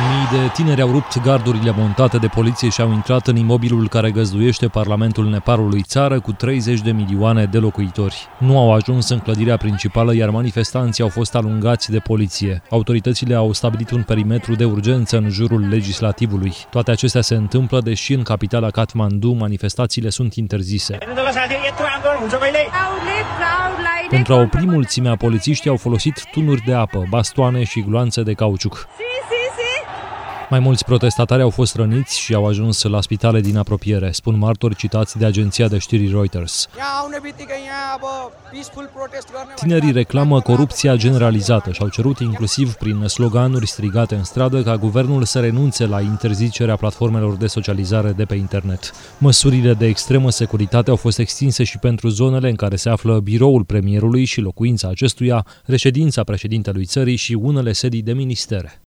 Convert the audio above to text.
Mii de tineri au rupt gardurile montate de poliție și au intrat în imobilul care găzduiește Parlamentul Nepalului, țară cu 30 de milioane de locuitori. Nu au ajuns în clădirea principală, iar manifestanții au fost alungați de poliție. Autoritățile au stabilit un perimetru de urgență în jurul legislativului. Toate acestea se întâmplă deși în capitala Kathmandu manifestațiile sunt interzise. Pentru a opri mulțimea, polițiștii au folosit tunuri de apă, bastoane și gloanțe de cauciuc. Mai mulți protestatari au fost răniți și au ajuns la spitale din apropiere, spun martori citați de agenția de știri Reuters. Tinerii reclamă corupția generalizată și au cerut inclusiv prin sloganuri strigate în stradă ca guvernul să renunțe la interzicerea platformelor de socializare de pe internet. Măsurile de extremă securitate au fost extinse și pentru zonele în care se află biroul premierului și locuința acestuia, reședința președintelui țării și unele sedii de ministere.